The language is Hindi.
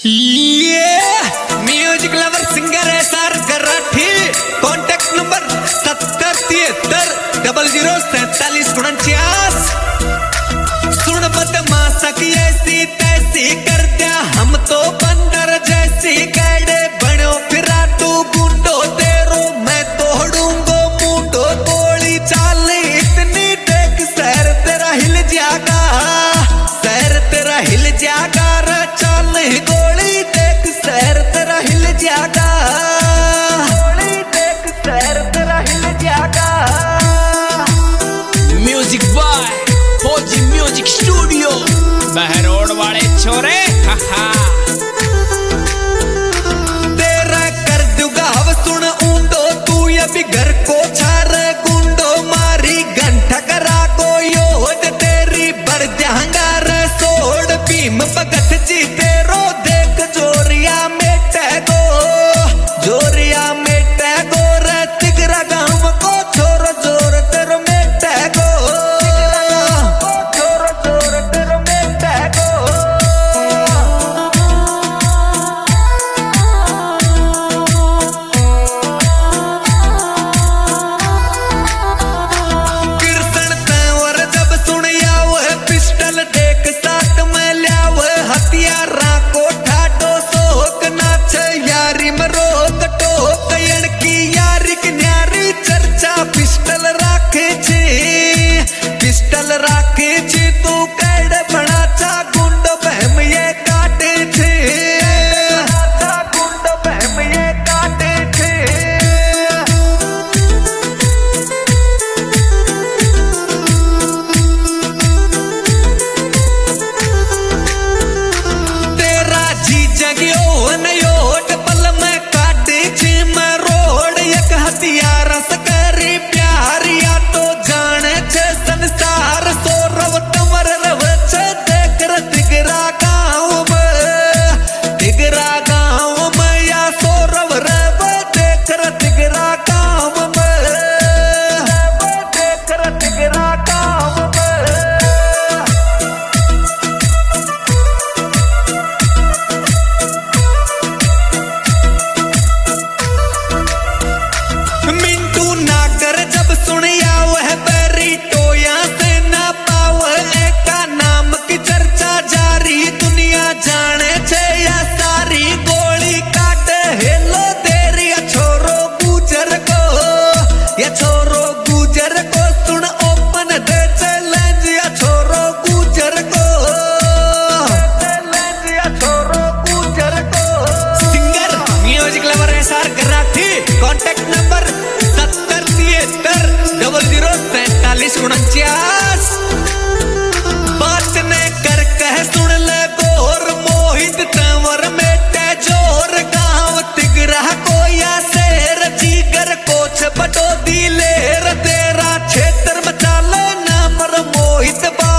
ये म्यूजिक लवर सिंगर है SR गराठी। Contact number 7073004749। सुन बदमाश की ऐसी तैसी कर दिया हम तो बंदर जैसी गड़े बनो फिरा तू गुंडो तेरो मैं तोड़ूंगो मुंडो तोड़ी चाल इतनी देख शहर तेरा हिल जाएगा, शहर तेरा हिल जाएगा रे चाल गोली देख शहर तेरा हिल जाएगा, गोली देख शहर तेरा हिल जाएगा। म्यूजिक बॉय फौजी म्यूजिक स्टूडियो बहरोड वाले छोरे। तेरा कर दूंगा अब सुन ऊंडो तू अभी घर को छार गुंडो मारी घंटा करा को योद तेरी बढ़ जाऊंगा रसोड़ भीम भगत जी तेरो देख जोरिया में टैगो, जोरिया में टैगो रे तिगरा गांव को छोरो जोर तेरो में टैगो, छोरो जोर तेरो में टैगो। कृष्ण तंवर जब सुनिया वह पिस्टल देख साथ में ल्याव हथियारा को ठाडो सोक नाच यारी मरोक टोक की यारी की न्यारी चर्चा पिस्टल राखे छी, पिस्टल राखे छी तू कैड बना चा गुंड बहम ये काटे छे, गुंड बहम ये काटे छे। तेरा जी जगियो नयोट पल में काटे छे मैं रोड एक हथियार सकरी प्यार या तो जाने छे संसार सौरव तमर रव छे देख र तिगरा गाँव में या सौरव रव देख र तिगरा गाँव में, देख र तिगरा गाँव में। मिंटू नागर जब सुनिया वह बैरी टोया से ना पाव एका नाम की चर्चा जारी दुनिया जाने छे या सारी गोली काट हेलो तेरी या छोरो गुजर को, या छोरो गुजर को सुन ओपन दे चैलेंज या छोरो गुजर को, चैलेंज या छोरो गुजर को। Singer music lover SR Garathi. Contact number 7073004749। बात ने कर कह सुन ले गोर मोहित तंवर मेटे जोर गाँव तिगरा को या शेर जीगर कोच बटो दिलेर तेरा क्षेत्र मचाले नामर मोहित बा